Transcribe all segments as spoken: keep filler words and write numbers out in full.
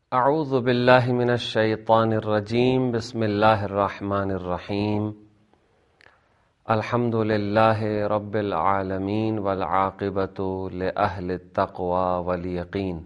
اعوذ باللہ من الشیطان الرجیم بسم اللہ الرحمن الرحیم الحمد للہ رب العالمین والعاقبۃ لأہل التقوی والیقین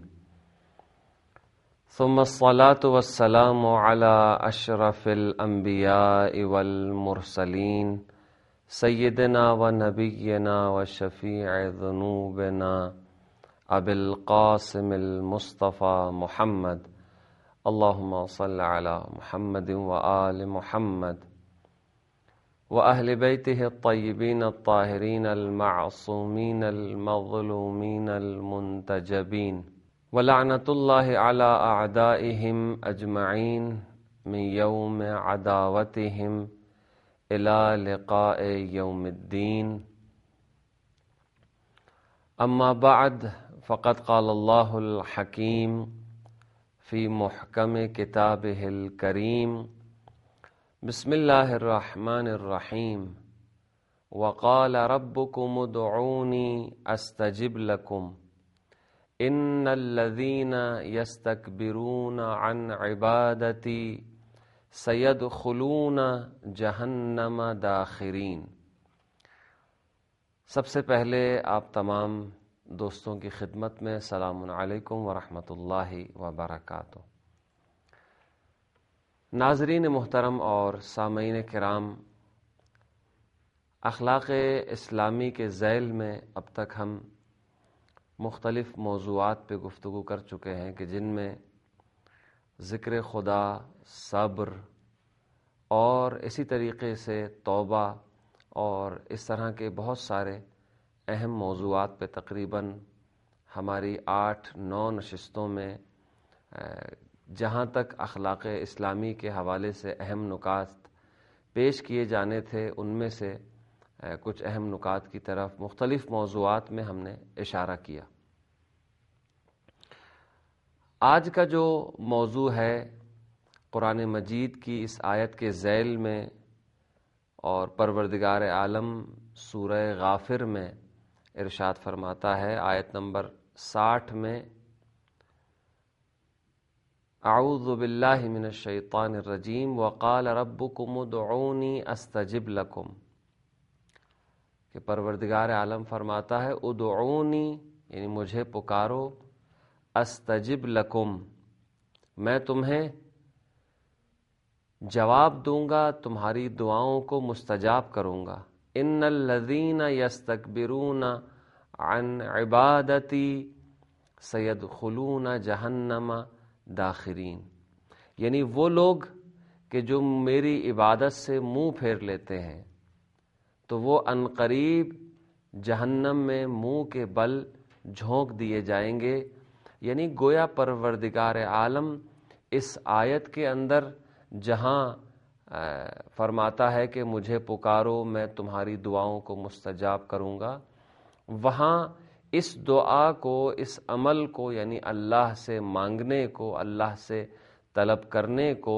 ثم الصلاة والسلام علی اشرف الانبیاء والمرسلین سیدنا و نبینا و شفیع ذنوبنا ابی القاسم المصطفى محمد اللہم صل علی محمد و آل محمد و اہل بیتہ الطیبین الطاہرین المعصومین المظلومین المنتجبین ولعنۃ اللہ علی اعدائہم اجمعین من یوم عداوتہم الی لقاء یوم الدین اما بعد فقد قال اللہ الحکیم فی محکم کتابہ الکریم بسم اللہ الرحمن الرحیم وقال ربکم ادعونی استجب لکم ان الذین یستکبرون عن عبادتی سیدخلون جہنم داخرین۔ سب سے پہلے آپ تمام دوستوں کی خدمت میں السلام علیکم ورحمۃ اللہ وبرکاتہ۔ ناظرین محترم اور سامعین کرام، اخلاق اسلامی کے ذیل میں اب تک ہم مختلف موضوعات پہ گفتگو کر چکے ہیں کہ جن میں ذکر خدا، صبر اور اسی طریقے سے توبہ اور اس طرح کے بہت سارے اہم موضوعات پہ تقریباً ہماری آٹھ نو نشستوں میں جہاں تک اخلاق اسلامی کے حوالے سے اہم نکات پیش کیے جانے تھے ان میں سے کچھ اہم نکات کی طرف مختلف موضوعات میں ہم نے اشارہ کیا۔ آج کا جو موضوع ہے قرآن مجید کی اس آیت کے ذیل میں اور پروردگار عالم سورہ غافر میں ارشاد فرماتا ہے، آیت نمبر ساٹھ میں، اعوذ باللہ من الشیطان الرجیم وقال ربکم ادعونی استجب لکم، کہ پروردگار عالم فرماتا ہے ادعونی یعنی مجھے پکارو، استجب لکم میں تمہیں جواب دوں گا، تمہاری دعاؤں کو مستجاب کروں گا۔ ان الذین یستکبرون عن عبادتی سیدخلون جہنم داخرین، یعنی وہ لوگ کہ جو میری عبادت سے منہ پھیر لیتے ہیں تو وہ عنقریب جہنم میں منہ کے بل جھونک دیے جائیں گے۔ یعنی گویا پروردگار عالم اس آیت کے اندر جہاں فرماتا ہے کہ مجھے پکارو میں تمہاری دعاؤں کو مستجاب کروں گا، وہاں اس دعا کو، اس عمل کو، یعنی اللہ سے مانگنے کو، اللہ سے طلب کرنے کو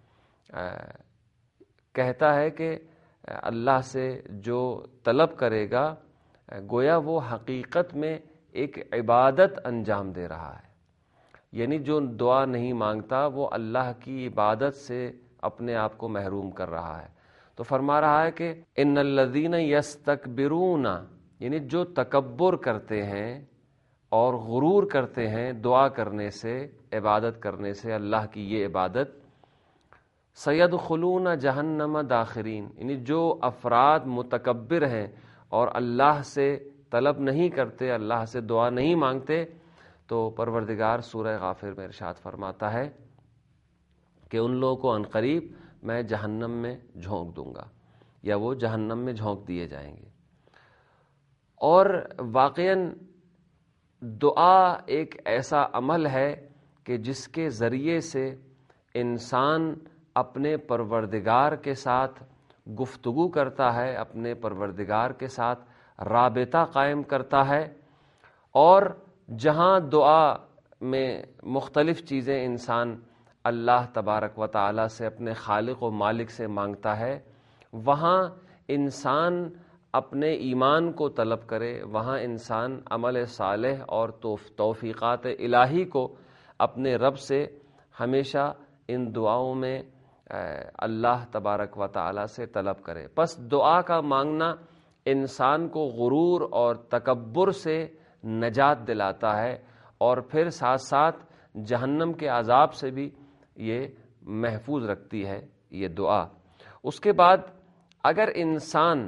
کہتا ہے کہ اللہ سے جو طلب کرے گا گویا وہ حقیقت میں ایک عبادت انجام دے رہا ہے۔ یعنی جو دعا نہیں مانگتا وہ اللہ کی عبادت سے اپنے آپ کو محروم کر رہا ہے۔ تو فرما رہا ہے کہ ان الذین یستکبرون، یعنی جو تکبر کرتے ہیں اور غرور کرتے ہیں دعا کرنے سے، عبادت کرنے سے، اللہ کی یہ عبادت، سیدخلون جہنم داخرین، یعنی جو افراد متکبر ہیں اور اللہ سے طلب نہیں کرتے، اللہ سے دعا نہیں مانگتے، تو پروردگار سورہ غافر میں ارشاد فرماتا ہے کہ ان لوگوں کو عنقریب میں جہنم میں جھونک دوں گا، یا وہ جہنم میں جھونک دیے جائیں گے۔ اور واقعاً دعا ایک ایسا عمل ہے کہ جس کے ذریعے سے انسان اپنے پروردگار کے ساتھ گفتگو کرتا ہے، اپنے پروردگار کے ساتھ رابطہ قائم کرتا ہے، اور جہاں دعا میں مختلف چیزیں انسان اللہ تبارک و تعالی سے، اپنے خالق و مالک سے مانگتا ہے، وہاں انسان اپنے ایمان کو طلب کرے، وہاں انسان عمل صالح اور توفیقات الہی کو اپنے رب سے ہمیشہ ان دعاؤں میں اللہ تبارک و تعالی سے طلب کرے۔ پس دعا کا مانگنا انسان کو غرور اور تکبر سے نجات دلاتا ہے، اور پھر ساتھ ساتھ جہنم کے عذاب سے بھی یہ محفوظ رکھتی ہے یہ دعا۔ اس کے بعد اگر انسان،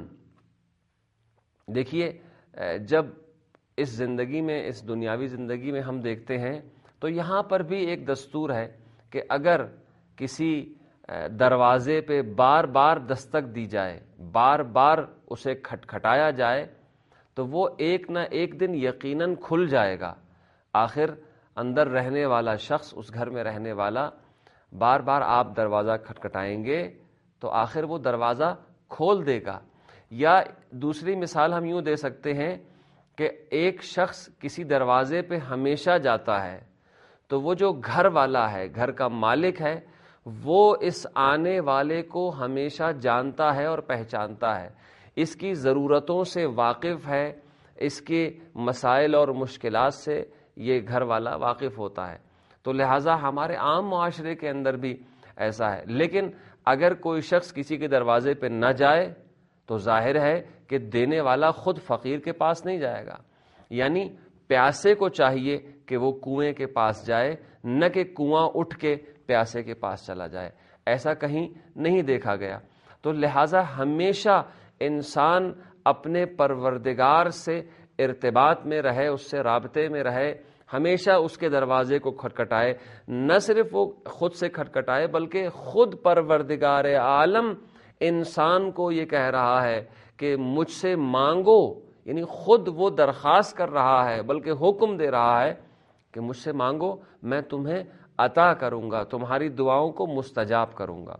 دیکھیے جب اس زندگی میں، اس دنیاوی زندگی میں ہم دیکھتے ہیں تو یہاں پر بھی ایک دستور ہے کہ اگر کسی دروازے پہ بار بار دستک دی جائے، بار بار اسے کھٹکھٹایا جائے، تو وہ ایک نہ ایک دن یقیناً کھل جائے گا۔ آخر اندر رہنے والا شخص، اس گھر میں رہنے والا، بار بار آپ دروازہ کھٹکھٹائیں گے تو آخر وہ دروازہ کھول دے گا۔ یا دوسری مثال ہم یوں دے سکتے ہیں کہ ایک شخص کسی دروازے پہ ہمیشہ جاتا ہے، تو وہ جو گھر والا ہے، گھر کا مالک ہے، وہ اس آنے والے کو ہمیشہ جانتا ہے اور پہچانتا ہے، اس کی ضرورتوں سے واقف ہے، اس کے مسائل اور مشکلات سے یہ گھر والا واقف ہوتا ہے۔ تو لہٰذا ہمارے عام معاشرے کے اندر بھی ایسا ہے۔ لیکن اگر کوئی شخص کسی کے دروازے پہ نہ جائے تو ظاہر ہے کہ دینے والا خود فقیر کے پاس نہیں جائے گا، یعنی پیاسے کو چاہیے کہ وہ کنویں کے پاس جائے، نہ کہ کنواں اٹھ کے پیاسے کے پاس چلا جائے۔ ایسا کہیں نہیں دیکھا گیا۔ تو لہٰذا ہمیشہ انسان اپنے پروردگار سے ارتباط میں رہے، اس سے رابطے میں رہے، ہمیشہ اس کے دروازے کو کھٹکھٹائے، نہ صرف وہ خود سے کھٹکھٹائے بلکہ خود پروردگار عالم انسان کو یہ کہہ رہا ہے کہ مجھ سے مانگو، یعنی خود وہ درخواست کر رہا ہے بلکہ حکم دے رہا ہے کہ مجھ سے مانگو، میں تمہیں عطا کروں گا، تمہاری دعاؤں کو مستجاب کروں گا۔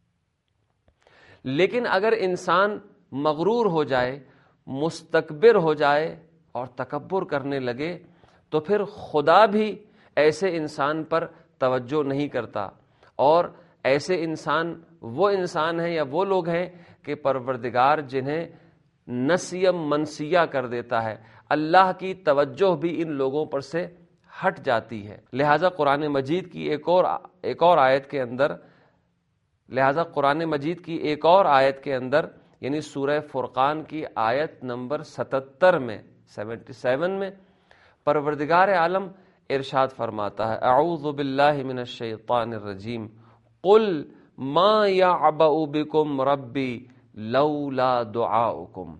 لیکن اگر انسان مغرور ہو جائے، مستکبر ہو جائے اور تکبر کرنے لگے تو پھر خدا بھی ایسے انسان پر توجہ نہیں کرتا، اور ایسے انسان وہ انسان ہیں یا وہ لوگ ہیں کہ پروردگار جنہیں نسیم منسیہ کر دیتا ہے، اللہ کی توجہ بھی ان لوگوں پر سے ہٹ جاتی ہے۔ لہذا قرآن مجید کی ایک اور ایک اور آیت کے اندر لہذا قرآن مجید کی ایک اور آیت کے اندر یعنی سورہ فرقان کی آیت نمبر ستتر میں سیونٹی سیون میں پروردگار عالم ارشاد فرماتا ہے، اعوذ باللہ من الشیطان الرجیم، قل ما یعبأ بکم ربی لولا دعاؤکم،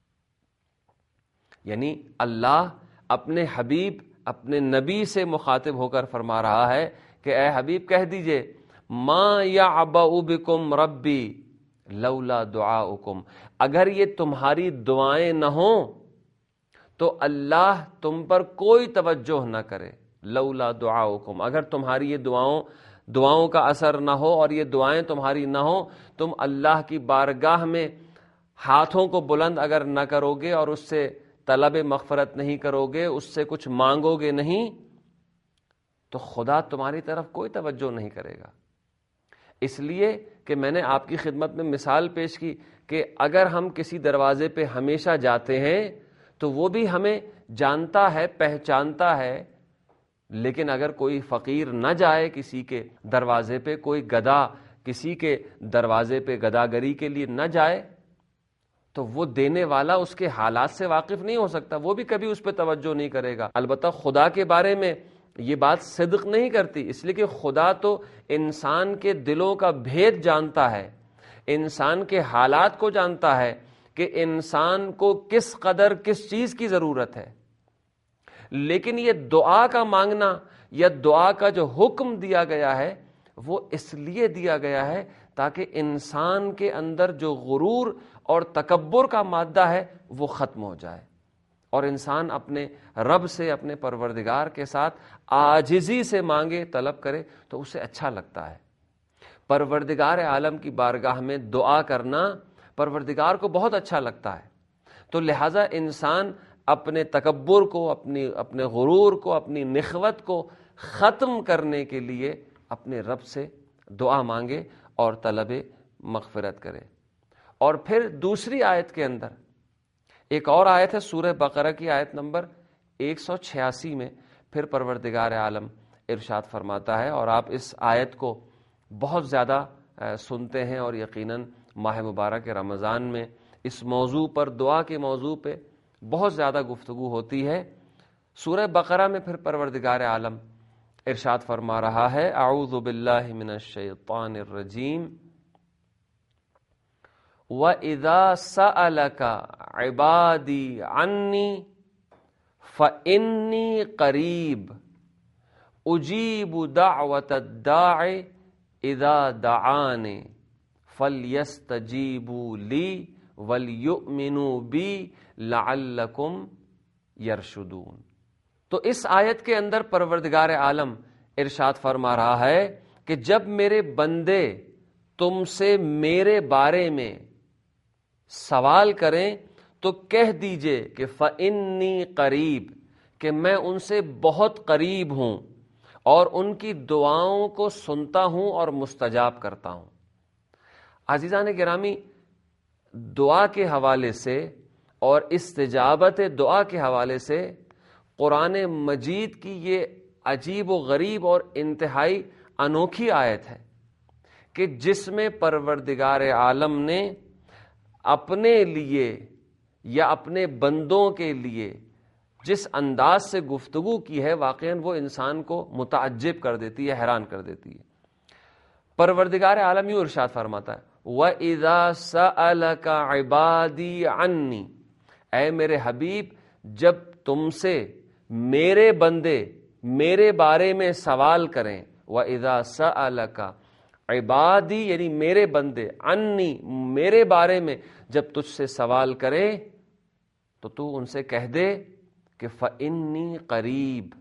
یعنی اللہ اپنے حبیب، اپنے نبی سے مخاطب ہو کر فرما رہا ہے کہ اے حبیب کہہ دیجئے، ما یعبأ بکم ربی لولا دعاؤکم، اگر یہ تمہاری دعائیں نہ ہوں تو اللہ تم پر کوئی توجہ نہ کرے۔ لولا دعاؤکم، اگر تمہاری یہ دعاؤں دعاؤں کا اثر نہ ہو اور یہ دعائیں تمہاری نہ ہوں، تم اللہ کی بارگاہ میں ہاتھوں کو بلند اگر نہ کرو گے اور اس سے طلب مغفرت نہیں کرو گے، اس سے کچھ مانگو گے نہیں، تو خدا تمہاری طرف کوئی توجہ نہیں کرے گا۔ اس لیے کہ میں نے آپ کی خدمت میں مثال پیش کی کہ اگر ہم کسی دروازے پہ ہمیشہ جاتے ہیں تو وہ بھی ہمیں جانتا ہے، پہچانتا ہے، لیکن اگر کوئی فقیر نہ جائے کسی کے دروازے پہ، کوئی گدھا کسی کے دروازے پہ گداگری کے لیے نہ جائے، تو وہ دینے والا اس کے حالات سے واقف نہیں ہو سکتا، وہ بھی کبھی اس پہ توجہ نہیں کرے گا۔ البتہ خدا کے بارے میں یہ بات صدق نہیں کرتی، اس لیے کہ خدا تو انسان کے دلوں کا بھید جانتا ہے، انسان کے حالات کو جانتا ہے کہ انسان کو کس قدر کس چیز کی ضرورت ہے۔ لیکن یہ دعا کا مانگنا یا دعا کا جو حکم دیا گیا ہے وہ اس لیے دیا گیا ہے تاکہ انسان کے اندر جو غرور اور تکبر کا مادہ ہے وہ ختم ہو جائے، اور انسان اپنے رب سے، اپنے پروردگار کے ساتھ عاجزی سے مانگے، طلب کرے تو اسے اچھا لگتا ہے۔ پروردگار عالم کی بارگاہ میں دعا کرنا پروردگار کو بہت اچھا لگتا ہے۔ تو لہٰذا انسان اپنے تکبر کو، اپنی اپنے غرور کو، اپنی نخوت کو ختم کرنے کے لیے اپنے رب سے دعا مانگے اور طلب مغفرت کرے۔ اور پھر دوسری آیت کے اندر ایک اور آیت ہے، سورہ بقرہ کی آیت نمبر ایک سو چھیاسی میں پھر پروردگار عالم ارشاد فرماتا ہے، اور آپ اس آیت کو بہت زیادہ سنتے ہیں، اور یقیناً ماہ مبارک رمضان میں اس موضوع پر، دعا کے موضوع پہ بہت زیادہ گفتگو ہوتی ہے۔ سورہ بقرہ میں پھر پروردگار عالم ارشاد فرما رہا ہے، اعوذ باللہ من الشیطان الرجیم، وَإِذَا سَأَلَكَ عِبَادِي عَنِّي فَإِنِّي قَرِيبٌ أُجِيبُ دَعْوَةَ الدَّاعِ إِذَا دَعَانِ فَلْيَسْتَجِيبُوا لِي وَلْيُؤْمِنُوا بِي لَعَلَّكُمْ يَرْشُدُونَ۔ تو اس آیت کے اندر پروردگار عالم ارشاد فرما رہا ہے کہ جب میرے بندے تم سے میرے بارے میں سوال کریں تو کہہ دیجئے کہ فَإِنِّي قریب، کہ میں ان سے بہت قریب ہوں اور ان کی دعاؤں کو سنتا ہوں اور مستجاب کرتا ہوں۔ عزیزان گرامی، دعا کے حوالے سے اور استجابت دعا کے حوالے سے قرآن مجید کی یہ عجیب و غریب اور انتہائی انوکھی آیت ہے کہ جس میں پروردگار عالم نے اپنے لیے یا اپنے بندوں کے لیے جس انداز سے گفتگو کی ہے، واقعاً وہ انسان کو متعجب کر دیتی ہے، حیران کر دیتی ہے۔ پروردگار عالم یوں ارشاد فرماتا ہے، وَإِذَا سَأَلَكَ عِبَادِي عَنِّي، اے میرے حبیب جب تم سے میرے بندے میرے بارے میں سوال کریں، وَإِذَا سَأَلَكَ عبادی یعنی میرے بندے، عنی میرے بارے میں جب تجھ سے سوال کریں تو تو ان سے کہہ دے کہ فَإِنِّي قریب،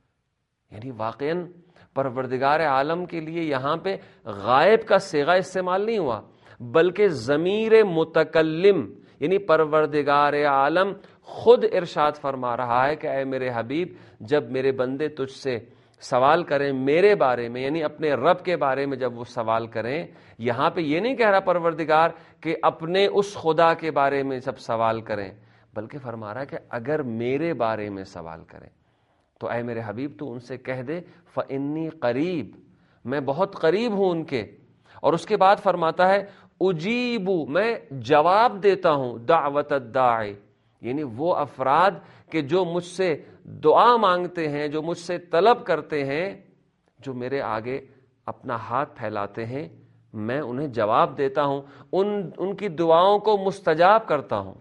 یعنی واقعاً پروردگار عالم کے لیے یہاں پہ غائب کا صیغہ استعمال نہیں ہوا، بلکہ ضمیر متکلم یعنی پروردگار عالم خود ارشاد فرما رہا ہے کہ اے میرے حبیب جب میرے بندے تجھ سے سوال کریں میرے بارے میں، یعنی اپنے رب کے بارے میں جب وہ سوال کریں، یہاں پہ یہ نہیں کہہ رہا پروردگار کہ اپنے اس خدا کے بارے میں سب سوال کریں، بلکہ فرما رہا ہے کہ اگر میرے بارے میں سوال کریں تو اے میرے حبیب تو ان سے کہہ دے فَإِنِّي قریب، میں بہت قریب ہوں ان کے۔ اور اس کے بعد فرماتا ہے اجیبو، میں جواب دیتا ہوں، دعوت الداعی، یعنی وہ افراد کہ جو مجھ سے دعا مانگتے ہیں، جو مجھ سے طلب کرتے ہیں، جو میرے آگے اپنا ہاتھ پھیلاتے ہیں، میں انہیں جواب دیتا ہوں، ان ان کی دعاؤں کو مستجاب کرتا ہوں۔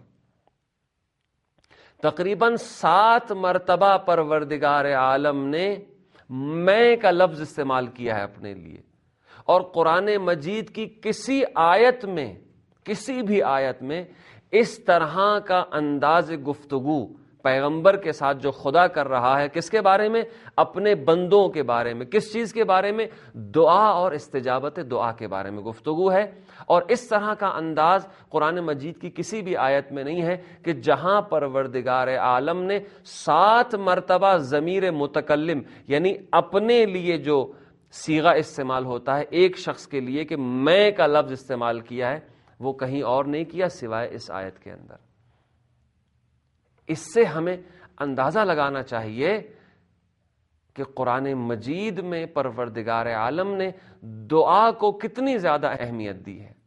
تقریباً سات مرتبہ پروردگار عالم نے میں کا لفظ استعمال کیا ہے اپنے لیے، اور قرآن مجید کی کسی آیت میں کسی بھی آیت میں اس طرح کا انداز گفتگو پیغمبر کے ساتھ جو خدا کر رہا ہے، کس کے بارے میں؟ اپنے بندوں کے بارے میں۔ کس چیز کے بارے میں؟ دعا اور استجابت دعا کے بارے میں گفتگو ہے، اور اس طرح کا انداز قرآن مجید کی کسی بھی آیت میں نہیں ہے کہ جہاں پروردگار عالم نے سات مرتبہ ضمیر متکلم یعنی اپنے لیے جو صیغہ استعمال ہوتا ہے ایک شخص کے لیے کہ میں کا لفظ استعمال کیا ہے، وہ کہیں اور نہیں کیا سوائے اس آیت کے اندر۔ اس سے ہمیں اندازہ لگانا چاہیے کہ قرآن مجید میں پروردگار عالم نے دعا کو کتنی زیادہ اہمیت دی ہے،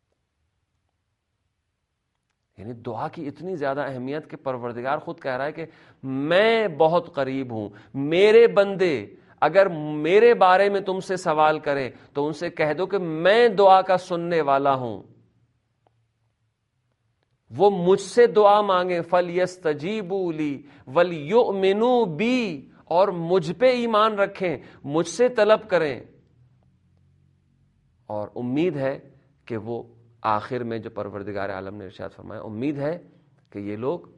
یعنی دعا کی اتنی زیادہ اہمیت کہ پروردگار خود کہہ رہا ہے کہ میں بہت قریب ہوں، میرے بندے اگر میرے بارے میں تم سے سوال کریں تو ان سے کہہ دو کہ میں دعا کا سننے والا ہوں، وہ مجھ سے دعا مانگیں، فَلْيَسْتَجِيبُوا لِي وَلْيُؤْمِنُوا بِي، اور مجھ پہ ایمان رکھیں، مجھ سے طلب کریں، اور امید ہے کہ وہ آخر میں جو پروردگار عالم نے ارشاد فرمایا، امید ہے کہ یہ لوگ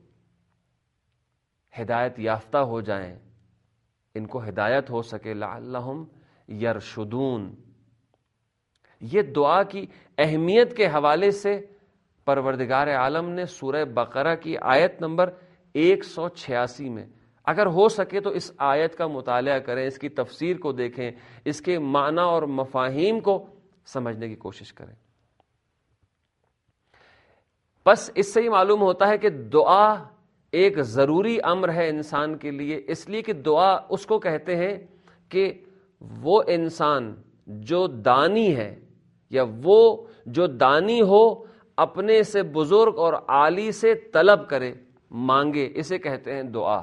ہدایت یافتہ ہو جائیں، ان کو ہدایت ہو سکے، لعلہم یرشدون۔ یہ دعا کی اہمیت کے حوالے سے پروردگار عالم نے سورہ بقرہ کی آیت نمبر ایک سو چھیاسی میں، اگر ہو سکے تو اس آیت کا مطالعہ کریں، اس کی تفسیر کو دیکھیں، اس کے معنی اور مفاہیم کو سمجھنے کی کوشش کریں۔ بس اس سے ہی معلوم ہوتا ہے کہ دعا ایک ضروری امر ہے انسان کے لیے، اس لیے کہ دعا اس کو کہتے ہیں کہ وہ انسان جو دانی ہے یا وہ جو دانی ہو اپنے سے بزرگ اور عالی سے طلب کرے، مانگے، اسے کہتے ہیں دعا۔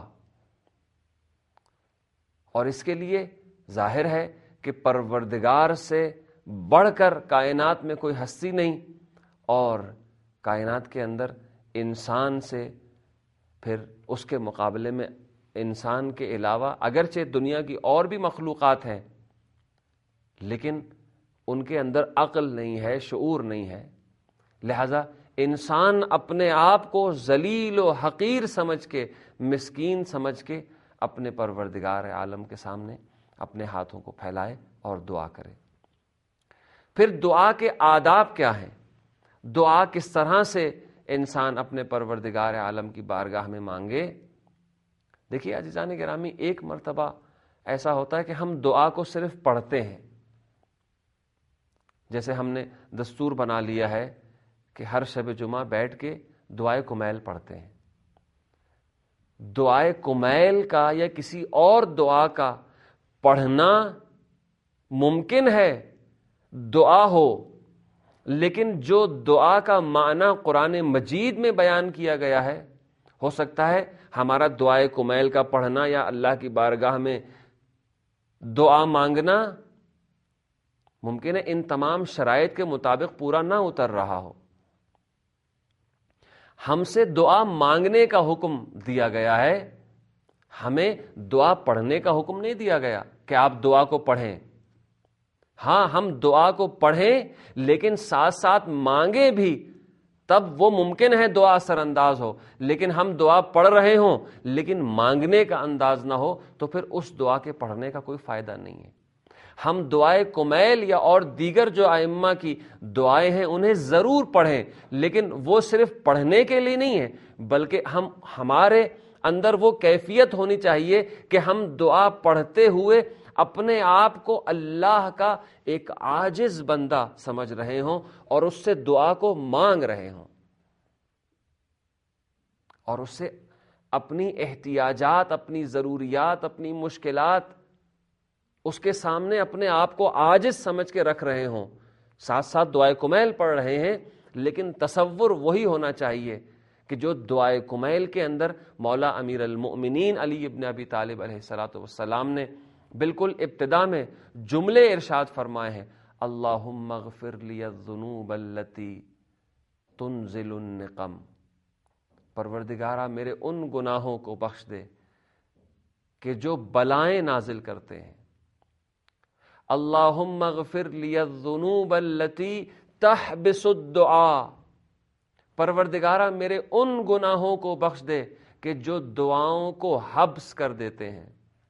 اور اس کے لیے ظاہر ہے کہ پروردگار سے بڑھ کر کائنات میں کوئی ہستی نہیں، اور کائنات کے اندر انسان سے پھر اس کے مقابلے میں انسان کے علاوہ اگرچہ دنیا کی اور بھی مخلوقات ہیں لیکن ان کے اندر عقل نہیں ہے، شعور نہیں ہے، لہذا انسان اپنے آپ کو ذلیل و حقیر سمجھ کے، مسکین سمجھ کے اپنے پروردگار عالم کے سامنے اپنے ہاتھوں کو پھیلائے اور دعا کرے۔ پھر دعا کے آداب کیا ہیں؟ دعا کس طرح سے انسان اپنے پروردگار عالم کی بارگاہ میں مانگے؟ دیکھیے عزیزان گرامی، ایک مرتبہ ایسا ہوتا ہے کہ ہم دعا کو صرف پڑھتے ہیں، جیسے ہم نے دستور بنا لیا ہے کہ ہر شب جمعہ بیٹھ کے دعائے کمیل پڑھتے ہیں۔ دعائے کمیل کا یا کسی اور دعا کا پڑھنا ممکن ہے، دعا ہو، لیکن جو دعا کا معنی قرآن مجید میں بیان کیا گیا ہے، ہو سکتا ہے ہمارا دعائے کمیل کا پڑھنا یا اللہ کی بارگاہ میں دعا مانگنا ممکن ہے ان تمام شرائط کے مطابق پورا نہ اتر رہا ہو۔ ہم سے دعا مانگنے کا حکم دیا گیا ہے، ہمیں دعا پڑھنے کا حکم نہیں دیا گیا کہ آپ دعا کو پڑھیں۔ ہاں، ہم دعا کو پڑھیں لیکن ساتھ ساتھ مانگیں بھی، تب وہ ممکن ہے دعا اثر انداز ہو، لیکن ہم دعا پڑھ رہے ہوں لیکن مانگنے کا انداز نہ ہو تو پھر اس دعا کے پڑھنے کا کوئی فائدہ نہیں ہے۔ ہم دعائے کمیل یا اور دیگر جو ائمہ کی دعائیں ہیں انہیں ضرور پڑھیں، لیکن وہ صرف پڑھنے کے لیے نہیں ہے، بلکہ ہم ہمارے اندر وہ کیفیت ہونی چاہیے کہ ہم دعا پڑھتے ہوئے اپنے آپ کو اللہ کا ایک عاجز بندہ سمجھ رہے ہوں اور اس سے دعا کو مانگ رہے ہوں، اور اس سے اپنی احتیاجات، اپنی ضروریات، اپنی مشکلات اس کے سامنے اپنے آپ کو عاجز سمجھ کے رکھ رہے ہوں۔ ساتھ ساتھ دعائے کمیل پڑھ رہے ہیں، لیکن تصور وہی ہونا چاہیے کہ جو دعائے کمیل کے اندر مولا امیر المؤمنین علی ابن ابی طالب علیہ الصلوۃ والسلام نے بالکل ابتدا میں جملے ارشاد فرمائے ہیں، اللہم اغفر لی الذنوب التی تنزل النقم، پروردگارہ میرے ان گناہوں کو بخش دے کہ جو بلائیں نازل کرتے ہیں، اللہم اغفر لی الذنوب التی تحبس الدعاء، پروردگارہ میرے ان گناہوں کو بخش دے کہ جو دعاؤں کو حبس کر دیتے ہیں،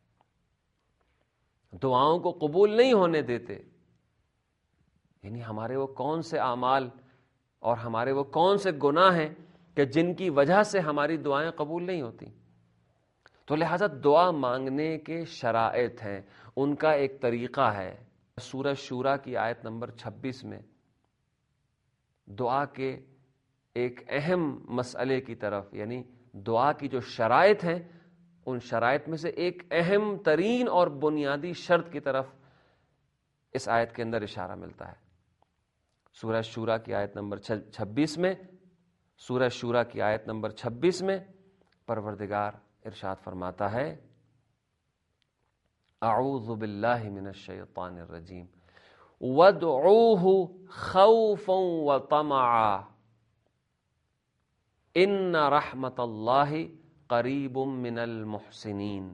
دعاؤں کو قبول نہیں ہونے دیتے۔ یعنی ہمارے وہ کون سے اعمال اور ہمارے وہ کون سے گناہ ہیں کہ جن کی وجہ سے ہماری دعائیں قبول نہیں ہوتی؟ تو لہذا دعا مانگنے کے شرائط ہیں، ان کا ایک طریقہ ہے۔ سورہ شورا کی آیت نمبر چھبیس میں دعا کے ایک اہم مسئلے کی طرف، یعنی دعا کی جو شرائط ہیں ان شرائط میں سے ایک اہم ترین اور بنیادی شرط کی طرف اس آیت کے اندر اشارہ ملتا ہے۔ سورہ شورا کی آیت نمبر چھبیس میں سورہ شورا کی آیت نمبر چھبیس میں پروردگار ارشاد فرماتا ہے، اعوذ باللہ من الشیطان الرجیم وادعوہ خوفا وطمعا ان رحمت اللہ قریب من المحسنین،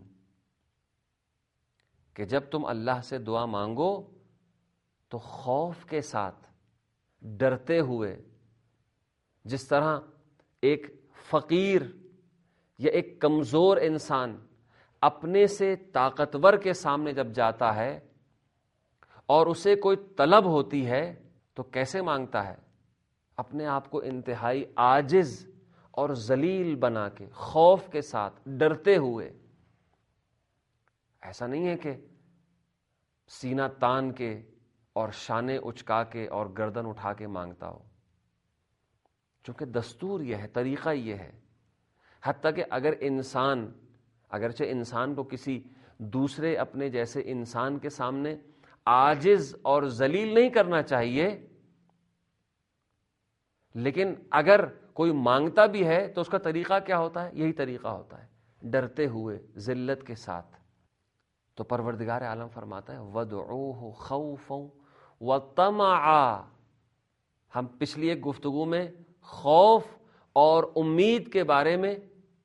کہ جب تم اللہ سے دعا مانگو تو خوف کے ساتھ، ڈرتے ہوئے، جس طرح ایک فقیر یا ایک کمزور انسان اپنے سے طاقتور کے سامنے جب جاتا ہے اور اسے کوئی طلب ہوتی ہے تو کیسے مانگتا ہے؟ اپنے آپ کو انتہائی عاجز اور ذلیل بنا کے، خوف کے ساتھ، ڈرتے ہوئے۔ ایسا نہیں ہے کہ سینہ تان کے اور شانے اچکا کے اور گردن اٹھا کے مانگتا ہو، چونکہ دستور یہ ہے، طریقہ یہ ہے۔ حتیٰ کہ اگر انسان اگرچہ انسان کو کسی دوسرے اپنے جیسے انسان کے سامنے عاجز اور ذلیل نہیں کرنا چاہیے، لیکن اگر کوئی مانگتا بھی ہے تو اس کا طریقہ کیا ہوتا ہے؟ یہی طریقہ ہوتا ہے، ڈرتے ہوئے، ذلت کے ساتھ۔ تو پروردگار عالم فرماتا ہے وَادْعُوهُ خَوْفًا وَطَمَعًا۔ ہم پچھلی ایک گفتگو میں خوف اور امید کے بارے میں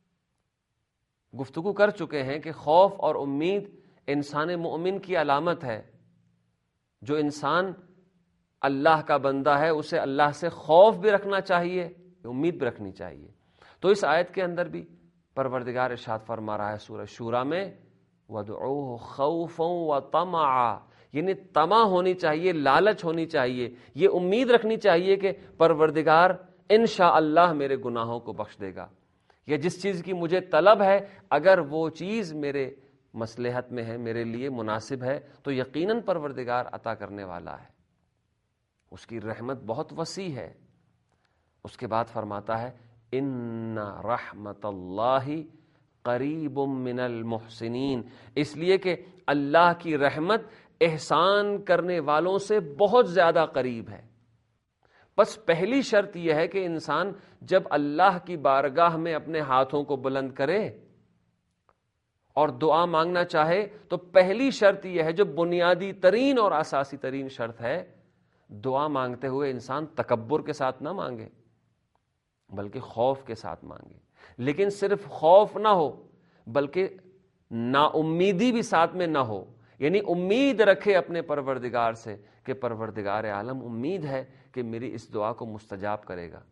گفتگو کر چکے ہیں کہ خوف اور امید انسان مومن کی علامت ہے۔ جو انسان اللہ کا بندہ ہے اسے اللہ سے خوف بھی رکھنا چاہیے، امید بھی رکھنی چاہیے۔ تو اس آیت کے اندر بھی پروردگار ارشاد فرما رہا ہے سورہ شورى میں وَادْعُوهُ خَوْفًا وَطَمَعًا، یعنی طمع ہونی چاہیے، لالچ ہونی چاہیے، یہ امید رکھنی چاہیے کہ پروردگار انشاءاللہ میرے گناہوں کو بخش دے گا، یا جس چیز کی مجھے طلب ہے اگر وہ چیز میرے مصلحت میں ہے، میرے لیے مناسب ہے، تو یقیناً پروردگار عطا کرنے والا ہے، اس کی رحمت بہت وسیع ہے۔ اس کے بعد فرماتا ہے ان رحمت اللہ قریب من المحسنین، اس لیے کہ اللہ کی رحمت احسان کرنے والوں سے بہت زیادہ قریب ہے۔ بس پہلی شرط یہ ہے کہ انسان جب اللہ کی بارگاہ میں اپنے ہاتھوں کو بلند کرے اور دعا مانگنا چاہے تو پہلی شرط یہ ہے، جو بنیادی ترین اور اساسی ترین شرط ہے، دعا مانگتے ہوئے انسان تکبر کے ساتھ نہ مانگے بلکہ خوف کے ساتھ مانگے۔ لیکن صرف خوف نہ ہو بلکہ نا امیدی بھی ساتھ میں نہ ہو، یعنی امید رکھے اپنے پروردگار سے کہ پروردگار عالم امید ہے کہ میری اس دعا کو مستجاب کرے گا۔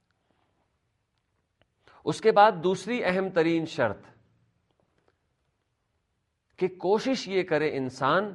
اس کے بعد دوسری اہم ترین شرط کہ کوشش یہ کرے انسان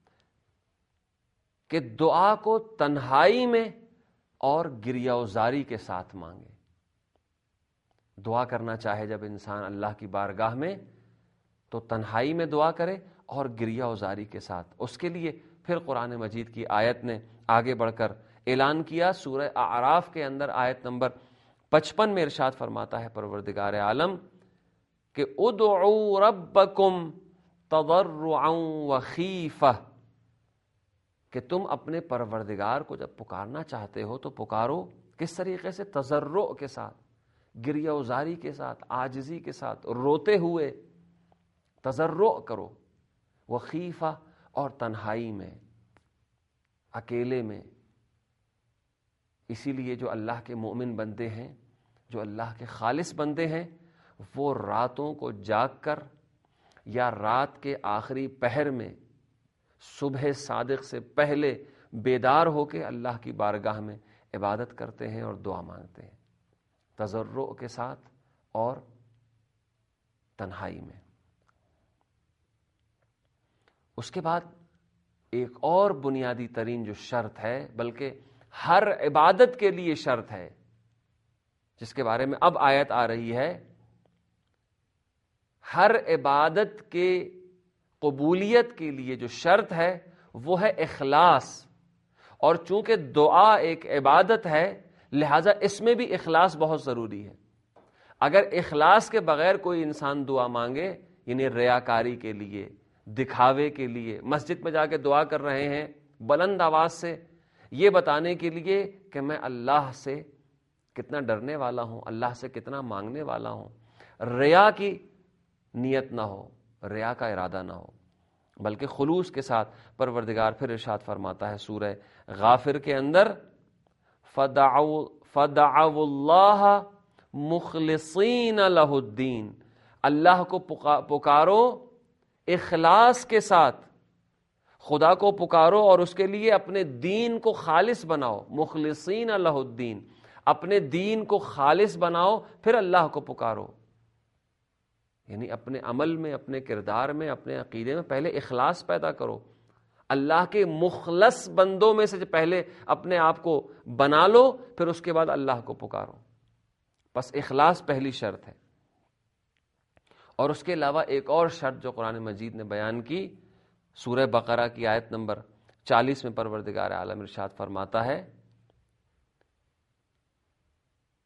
کہ دعا کو تنہائی میں اور گریہ وزاری کے ساتھ مانگے۔ دعا کرنا چاہے جب انسان اللہ کی بارگاہ میں تو تنہائی میں دعا کرے اور گریہ وزاری کے ساتھ۔ اس کے لیے پھر قرآن مجید کی آیت نے آگے بڑھ کر اعلان کیا، سورہ اعراف کے اندر آیت نمبر پچپن میں ارشاد فرماتا ہے پروردگار عالم کہ ادعوا ربکم تضرعا وخیفہ، کہ تم اپنے پروردگار کو جب پکارنا چاہتے ہو تو پکارو کس طریقے سے؟ تضرع کے ساتھ، گریہ وزاری کے ساتھ، عاجزی کے ساتھ، روتے ہوئے تضرع کرو، وخیفہ اور تنہائی میں، اکیلے میں۔ اسی لیے جو اللہ کے مومن بندے ہیں، جو اللہ کے خالص بندے ہیں، وہ راتوں کو جاگ کر یا رات کے آخری پہر میں صبح صادق سے پہلے بیدار ہو کے اللہ کی بارگاہ میں عبادت کرتے ہیں اور دعا مانگتے ہیں، تضرع کے ساتھ اور تنہائی میں۔ اس کے بعد ایک اور بنیادی ترین جو شرط ہے، بلکہ ہر عبادت کے لیے شرط ہے، جس کے بارے میں اب آیت آ رہی ہے، ہر عبادت کے قبولیت کے لیے جو شرط ہے وہ ہے اخلاص۔ اور چونکہ دعا ایک عبادت ہے لہذا اس میں بھی اخلاص بہت ضروری ہے۔ اگر اخلاص کے بغیر کوئی انسان دعا مانگے، یعنی ریاکاری کے لیے، دکھاوے کے لیے، مسجد میں جا کے دعا کر رہے ہیں بلند آواز سے یہ بتانے کے لیے کہ میں اللہ سے کتنا ڈرنے والا ہوں، اللہ سے کتنا مانگنے والا ہوں، ریا کی نیت نہ ہو، ریا کا ارادہ نہ ہو، بلکہ خلوص کے ساتھ، پروردگار پھر ارشاد فرماتا ہے سورہ غافر کے اندر فَدَعَوْا فَدَعَوُا اللَّهَ مُخْلِصِينَ لَهُ الدِّينَ، اللہ کو پکارو اخلاص کے ساتھ، خدا کو پکارو اور اس کے لیے اپنے دین کو خالص بناؤ، مخلصین لہ الدین، اپنے دین کو خالص بناؤ پھر اللہ کو پکارو، یعنی اپنے عمل میں، اپنے کردار میں، اپنے عقیدے میں پہلے اخلاص پیدا کرو، اللہ کے مخلص بندوں میں سے پہلے اپنے آپ کو بنا لو، پھر اس کے بعد اللہ کو پکارو۔ بس اخلاص پہلی شرط ہے۔ اور اس کے علاوہ ایک اور شرط جو قرآن مجید نے بیان کی، سورہ بقرہ کی آیت نمبر چالیس میں پروردگار عالم ارشاد فرماتا ہے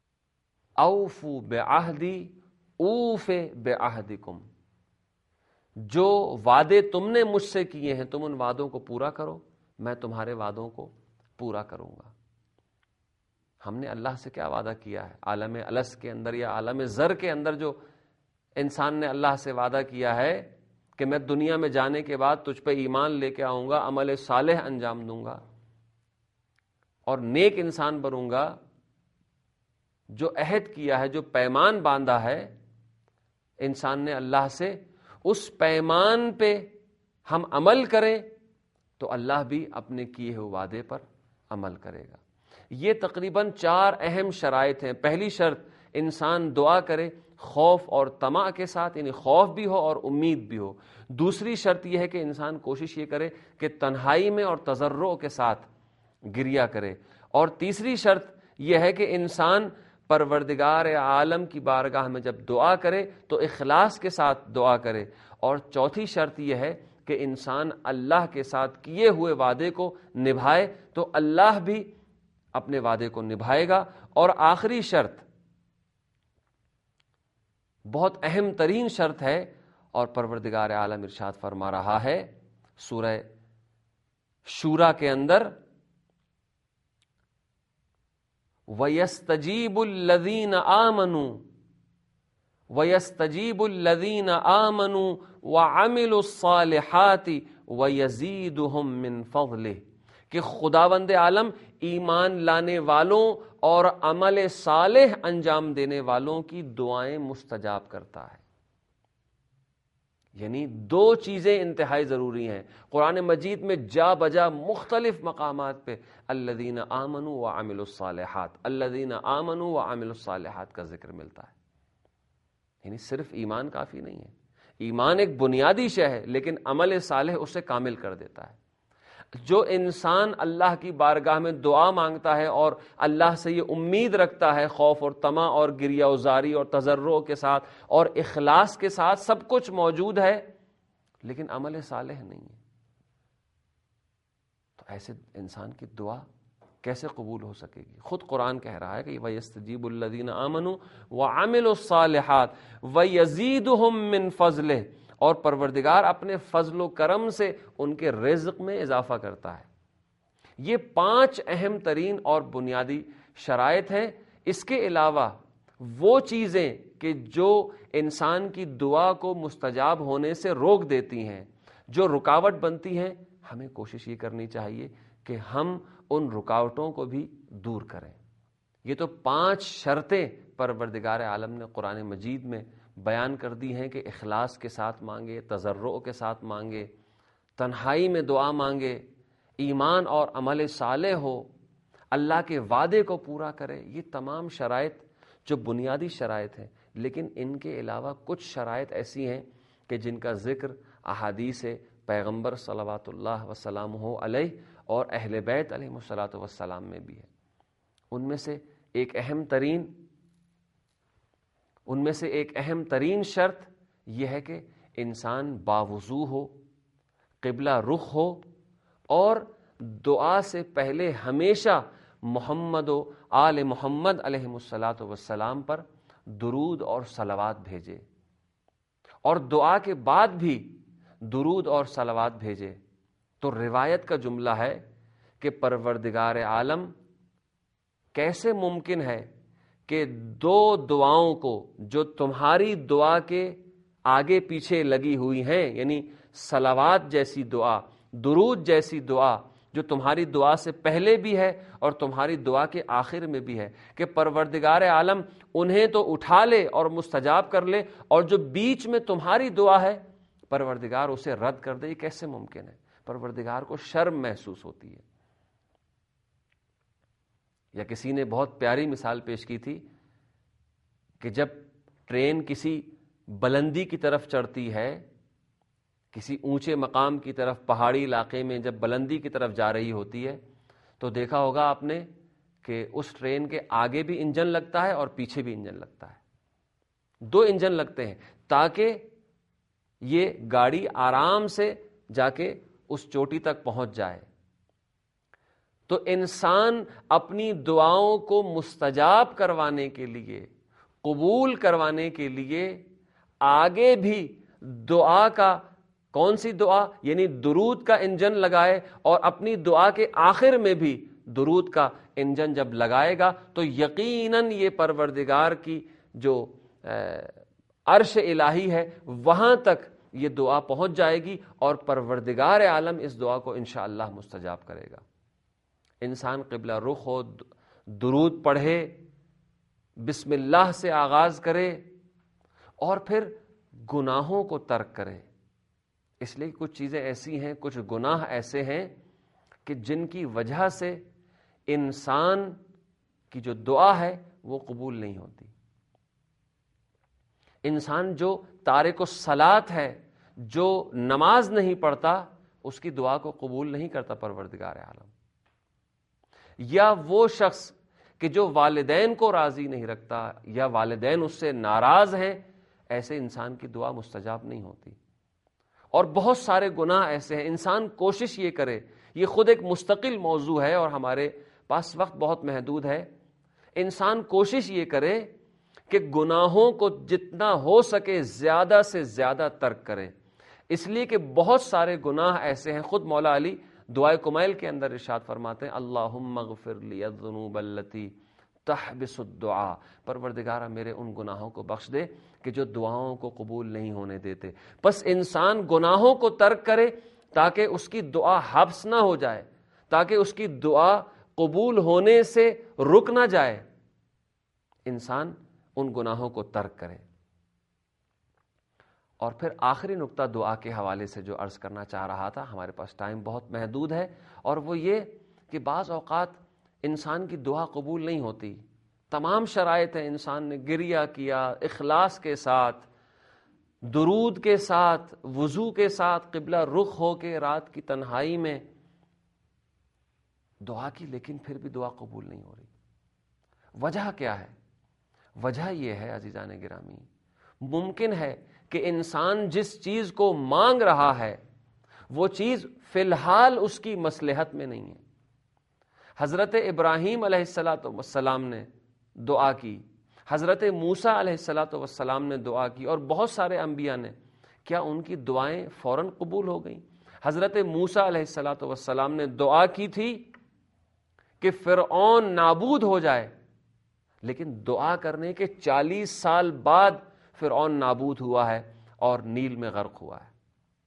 اوفوا بعہدی اوف بعہدکم، جو وعدے تم نے مجھ سے کیے ہیں تم ان وعدوں کو پورا کرو، میں تمہارے وعدوں کو پورا کروں گا۔ ہم نے اللہ سے کیا وعدہ کیا ہے؟ عالم الس کے اندر یا عالم ذر کے اندر جو انسان نے اللہ سے وعدہ کیا ہے کہ میں دنیا میں جانے کے بعد تجھ پہ ایمان لے کے آؤں گا، عمل صالح انجام دوں گا اور نیک انسان بنوں گا، جو عہد کیا ہے، جو پیمان باندھا ہے انسان نے اللہ سے، اس پیمان پہ ہم عمل کریں تو اللہ بھی اپنے کیے ہوئے وعدے پر عمل کرے گا۔ یہ تقریباً چار اہم شرائط ہیں۔ پہلی شرط، انسان دعا کرے خوف اور طمع کے ساتھ، یعنی خوف بھی ہو اور امید بھی ہو۔ دوسری شرط یہ ہے کہ انسان کوشش یہ کرے کہ تنہائی میں اور تضرع کے ساتھ گریہ کرے۔ اور تیسری شرط یہ ہے کہ انسان پروردگار عالم کی بارگاہ میں جب دعا کرے تو اخلاص کے ساتھ دعا کرے۔ اور چوتھی شرط یہ ہے کہ انسان اللہ کے ساتھ کیے ہوئے وعدے کو نبھائے تو اللہ بھی اپنے وعدے کو نبھائے گا۔ اور آخری شرط بہت اہم ترین شرط ہے، اور پروردگار عالم ارشاد فرما رہا ہے سورہ شورا کے اندر، وَيَسْتَجِيبُ الَّذِينَ آمَنُوا وَيَسْتَجِيبُ الَّذِينَ آمَنُوا وَعَمِلُوا الصَّالِحَاتِ وَيَزِيدُهُم مِّن فَضْلِهِ، کہ خداوند عالم ایمان لانے والوں اور عمل صالح انجام دینے والوں کی دعائیں مستجاب کرتا ہے۔ یعنی دو چیزیں انتہائی ضروری ہیں۔ قرآن مجید میں جا بجا مختلف مقامات پہ الذین آمنوا وعملوا الصالحات، الذین آمنوا وعملوا الصالحات کا ذکر ملتا ہے۔ یعنی صرف ایمان کافی نہیں ہے، ایمان ایک بنیادی شے ہے، لیکن عمل صالح اسے کامل کر دیتا ہے۔ جو انسان اللہ کی بارگاہ میں دعا مانگتا ہے اور اللہ سے یہ امید رکھتا ہے، خوف اور طمع اور گریہ وزاری اور تضرع کے ساتھ اور اخلاص کے ساتھ سب کچھ موجود ہے لیکن عمل صالح نہیں ہے، تو ایسے انسان کی دعا کیسے قبول ہو سکے گی؟ خود قرآن کہہ رہا ہے کہ وَيَسْتَجِيبُ الَّذِينَ آمَنُوا وَعَمِلُوا الصَّالِحَاتِ وَيَزِيدُهُم مِّن فَضْلِهِ، اور پروردگار اپنے فضل و کرم سے ان کے رزق میں اضافہ کرتا ہے۔ یہ پانچ اہم ترین اور بنیادی شرائط ہیں۔ اس کے علاوہ وہ چیزیں کہ جو انسان کی دعا کو مستجاب ہونے سے روک دیتی ہیں، جو رکاوٹ بنتی ہیں، ہمیں کوشش یہ کرنی چاہیے کہ ہم ان رکاوٹوں کو بھی دور کریں۔ یہ تو پانچ شرطیں پروردگار عالم نے قرآن مجید میں بیان کر دی ہیں کہ اخلاص کے ساتھ مانگے، تضرع کے ساتھ مانگے، تنہائی میں دعا مانگے، ایمان اور عمل صالح ہو، اللہ کے وعدے کو پورا کرے۔ یہ تمام شرائط جو بنیادی شرائط ہیں، لیکن ان کے علاوہ کچھ شرائط ایسی ہیں کہ جن کا ذکر احادیث پیغمبر صلوات اللہ وسلامہ علیہ اور اہل بیت علیہ الصلوۃ والسلام میں بھی ہے۔ ان میں سے ایک اہم ترین ان میں سے ایک اہم ترین شرط یہ ہے کہ انسان باوضو ہو، قبلہ رخ ہو اور دعا سے پہلے ہمیشہ محمد و آل محمد علیہ الصلوۃ والسلام پر درود اور صلوات بھیجے، اور دعا کے بعد بھی درود اور صلوات بھیجے۔ تو روایت کا جملہ ہے کہ پروردگار عالم کیسے ممکن ہے کہ دو دعاؤں کو جو تمہاری دعا کے آگے پیچھے لگی ہوئی ہیں، یعنی صلوات جیسی دعا، درود جیسی دعا جو تمہاری دعا سے پہلے بھی ہے اور تمہاری دعا کے آخر میں بھی ہے، کہ پروردگار عالم انہیں تو اٹھا لے اور مستجاب کر لے، اور جو بیچ میں تمہاری دعا ہے پروردگار اسے رد کر دے؟ یہ کیسے ممکن ہے؟ پروردگار کو شرم محسوس ہوتی ہے۔ یا کسی نے بہت پیاری مثال پیش کی تھی کہ جب ٹرین کسی بلندی کی طرف چڑھتی ہے، کسی اونچے مقام کی طرف، پہاڑی علاقے میں جب بلندی کی طرف جا رہی ہوتی ہے تو دیکھا ہوگا آپ نے کہ اس ٹرین کے آگے بھی انجن لگتا ہے اور پیچھے بھی انجن لگتا ہے، دو انجن لگتے ہیں تاکہ یہ گاڑی آرام سے جا کے اس چوٹی تک پہنچ جائے۔ تو انسان اپنی دعاؤں کو مستجاب کروانے کے لیے، قبول کروانے کے لیے آگے بھی دعا کا کون سی دعا یعنی درود کا انجن لگائے اور اپنی دعا کے آخر میں بھی درود کا انجن جب لگائے گا تو یقیناً یہ پروردگار کی جو عرش الہی ہے وہاں تک یہ دعا پہنچ جائے گی اور پروردگار عالم اس دعا کو انشاءاللہ مستجاب کرے گا۔ انسان قبلہ رخ ہو، درود پڑھے، بسم اللہ سے آغاز کرے اور پھر گناہوں کو ترک کرے۔ اس لیے کچھ چیزیں ایسی ہیں، کچھ گناہ ایسے ہیں کہ جن کی وجہ سے انسان کی جو دعا ہے وہ قبول نہیں ہوتی۔ انسان جو تارک الصلاۃ ہے، جو نماز نہیں پڑھتا، اس کی دعا کو قبول نہیں کرتا پروردگار عالم۔ یا وہ شخص کہ جو والدین کو راضی نہیں رکھتا یا والدین اس سے ناراض ہیں، ایسے انسان کی دعا مستجاب نہیں ہوتی۔ اور بہت سارے گناہ ایسے ہیں، انسان کوشش یہ کرے، یہ خود ایک مستقل موضوع ہے اور ہمارے پاس وقت بہت محدود ہے، انسان کوشش یہ کرے کہ گناہوں کو جتنا ہو سکے زیادہ سے زیادہ ترک کرے۔ اس لیے کہ بہت سارے گناہ ایسے ہیں، خود مولا علی دعائے کمیل کے اندر ارشاد فرماتے ہیں اللہم اغفر لی الذنوب التی تحبس الدعاء، پروردگارہ میرے ان گناہوں کو بخش دے کہ جو دعاؤں کو قبول نہیں ہونے دیتے۔ پس انسان گناہوں کو ترک کرے تاکہ اس کی دعا حبس نہ ہو جائے، تاکہ اس کی دعا قبول ہونے سے رک نہ جائے، انسان ان گناہوں کو ترک کرے۔ اور پھر آخری نقطہ دعا کے حوالے سے جو عرض کرنا چاہ رہا تھا، ہمارے پاس ٹائم بہت محدود ہے، اور وہ یہ کہ بعض اوقات انسان کی دعا قبول نہیں ہوتی، تمام شرائط ہیں، انسان نے گریہ کیا اخلاص کے ساتھ، درود کے ساتھ، وضو کے ساتھ، قبلہ رخ ہو کے رات کی تنہائی میں دعا کی، لیکن پھر بھی دعا قبول نہیں ہو رہی۔ وجہ کیا ہے؟ وجہ یہ ہے عزیزان گرامی، ممکن ہے کہ انسان جس چیز کو مانگ رہا ہے وہ چیز فی الحال اس کی مصلحت میں نہیں ہے۔ حضرت ابراہیم علیہ الصلاۃ والسلام نے دعا کی، حضرت موسیٰ علیہ الصلاۃ والسلام نے دعا کی، اور بہت سارے انبیاء نے، کیا ان کی دعائیں فوراً قبول ہو گئیں؟ حضرت موسیٰ علیہ الصلاۃ والسلام نے دعا کی تھی کہ فرعون نابود ہو جائے، لیکن دعا کرنے کے چالیس سال بعد فرعون نابود ہوا ہے اور نیل میں غرق ہوا ہے۔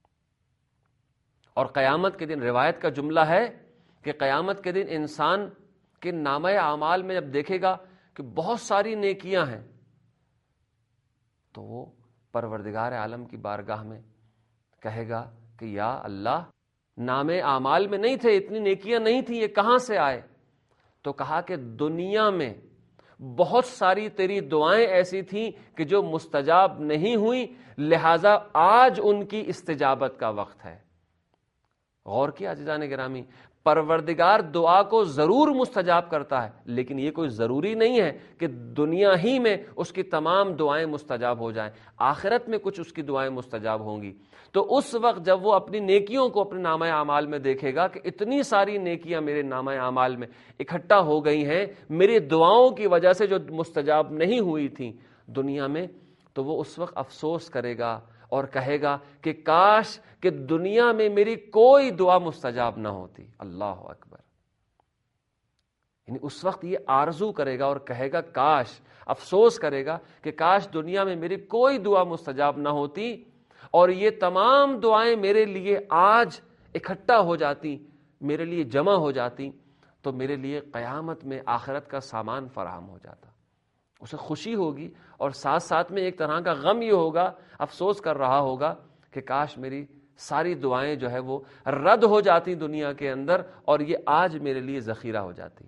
اور قیامت کے دن روایت کا جملہ ہے کہ قیامت کے دن انسان کے نامہ اعمال میں جب دیکھے گا کہ بہت ساری نیکیاں ہیں، تو وہ پروردگار عالم کی بارگاہ میں کہے گا کہ یا اللہ، نامہ اعمال میں نہیں تھے، اتنی نیکیاں نہیں تھیں، یہ کہاں سے آئے؟ تو کہا کہ دنیا میں بہت ساری تیری دعائیں ایسی تھیں کہ جو مستجاب نہیں ہوئی، لہذا آج ان کی استجابت کا وقت ہے۔ غور کیا عزیزان گرامی، پروردگار دعا کو ضرور مستجاب کرتا ہے، لیکن یہ کوئی ضروری نہیں ہے کہ دنیا ہی میں اس کی تمام دعائیں مستجاب ہو جائیں، آخرت میں کچھ اس کی دعائیں مستجاب ہوں گی۔ تو اس وقت جب وہ اپنی نیکیوں کو اپنے نامہ اعمال میں دیکھے گا کہ اتنی ساری نیکیاں میرے نامہ اعمال میں اکٹھا ہو گئی ہیں میری دعاؤں کی وجہ سے جو مستجاب نہیں ہوئی تھیں دنیا میں، تو وہ اس وقت افسوس کرے گا اور کہے گا کہ کاش کہ دنیا میں میری کوئی دعا مستجاب نہ ہوتی۔ اللہ اکبر! یعنی اس وقت یہ آرزو کرے گا اور کہے گا کاش، افسوس کرے گا کہ کاش دنیا میں میری کوئی دعا مستجاب نہ ہوتی اور یہ تمام دعائیں میرے لیے آج اکٹھا ہو جاتی، میرے لیے جمع ہو جاتی، تو میرے لیے قیامت میں آخرت کا سامان فراہم ہو جاتا۔ اسے خوشی ہوگی اور ساتھ ساتھ میں ایک طرح کا غم یہ ہوگا، افسوس کر رہا ہوگا کہ کاش میری ساری دعائیں جو ہے وہ رد ہو جاتی دنیا کے اندر اور یہ آج میرے لیے ذخیرہ ہو جاتی۔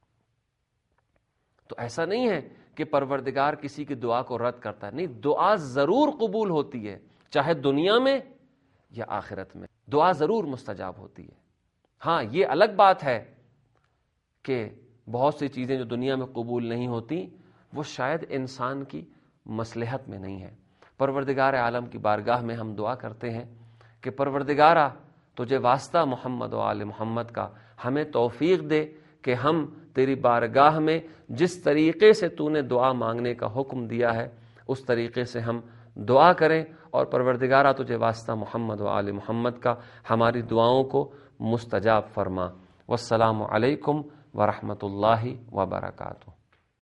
تو ایسا نہیں ہے کہ پروردگار کسی کی دعا کو رد کرتا ہے، نہیں، دعا ضرور قبول ہوتی ہے، چاہے دنیا میں یا آخرت میں دعا ضرور مستجاب ہوتی ہے۔ ہاں، یہ الگ بات ہے کہ بہت سی چیزیں جو دنیا میں قبول نہیں ہوتی وہ شاید انسان کی مصلحت میں نہیں ہے۔ پروردگار عالم کی بارگاہ میں ہم دعا کرتے ہیں کہ پروردگارہ تجھے واسطہ محمد و آل محمد کا ہمیں توفیق دے کہ ہم تیری بارگاہ میں جس طریقے سے تو نے دعا مانگنے کا حکم دیا ہے اس طریقے سے ہم دعا کریں اور پروردگارہ تجھے واسطہ محمد و آل محمد کا ہماری دعاؤں کو مستجاب فرما۔ والسلام علیکم ورحمۃ اللہ وبرکاتہ۔